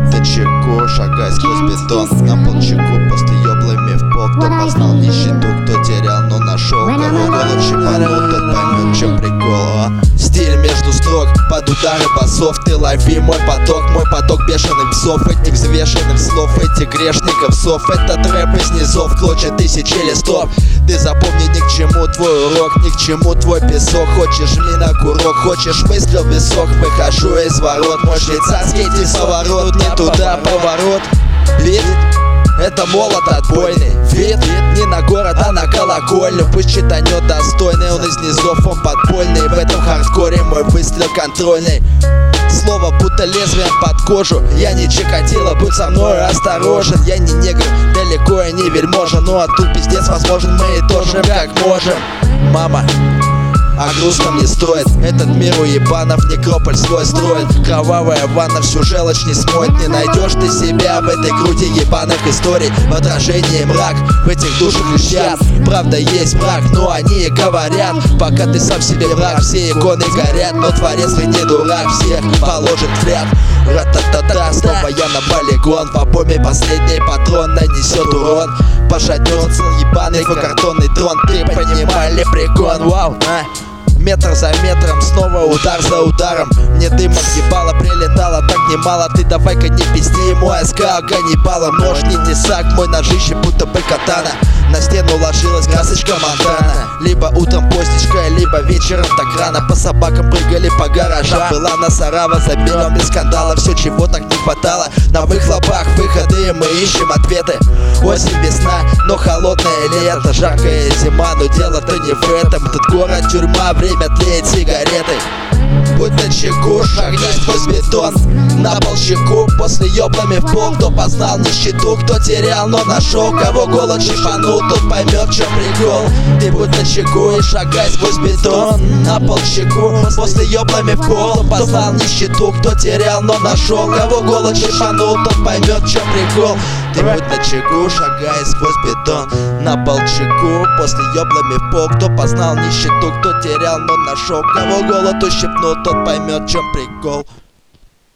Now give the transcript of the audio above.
будто чеку, шагай сквозь бетон. На полчеку после ёблами в пол. Кто познал нищету, кто терял, но нашел. Кого голод щипанул, тот поймет, в чем прикол. Стиль между строк, под удары басов. Ты лови мой поток бешеных псов. Этих взвешенных слов, этих грешников сов. Этот рэп из низов, клочья тысячи листов. Ты запомни, ни к чему твой урок, ни к чему твой песок. Хочешь жми на курок, хочешь выстрел в висок. Выхожу из ворот, мой швейцарский поворот. Не туда поворот, вид, это молот отбойный. Вид не на город, а на колокольню. Пусть читанет достойный, он из низов, он подпольный. В этом хардкоре мой выстрел контрольный. Слово будто лезвием под кожу. Я не Чикатило, будь со мной осторожен. Я не негр, далеко я не вельможа. Ну а тут пиздец возможен, мы и тоже как можем. Мама, а грустно не стоит. Этот мир у ебанов некрополь свой строит. Кровавая ванна всю желчь не смоет. Не найдешь ты себя в этой груди ебаных историй. В отражении мрак, в этих душах лишь яд. Правда есть мрак, но они и говорят. Пока ты сам себе враг, все иконы горят. Но творец ведь не дурак, всех положит в ряд. Ра-та-та-та, снова я на полигон. В обойме последний патрон нанесет урон. Пошатнется ебаный картонный трон. Ты понимали прикон, вау, метр за метром, снова удар за ударом. Мне дым отъебало, прилетало так немало. Ты давай-ка не пизди, мой оскал ганнибала. Нож не тесак, мой ножище будто бы катана. На стену ложилась красочка Монтана. Либо утром поздничка, либо вечером так рано. По собакам прыгали по гаражам. Была Насарава, заберем без скандала. Все, чего так не хватало. На выхлопах выходы, мы ищем ответы. Осень, весна, но холодное лето. Жаркая зима, но дело-то не в этом. Этот город тюрьма, время тлеет сигаретой. Будь на чеку, шагни сквозь бетон. На полчеку, после ёблами в пол. Кто познал нищету, кто терял, но нашел. Кого голод шипанул, тот поймет, в чем прикол. Ты будь на чеку и шагай сквозь бетон. На полчеку, после ёблами в пол. Кто познал нищету, кто терял, но нашел. Кого голод шипанул, тот поймет, в чем прикол. Ты будь на чеку, шагай сквозь бетон. На полчеку, после ёблами в пол. Кто познал нищету, кто терял, но нашел. Кого голод ущипнул, тот поймет, в чем прикол.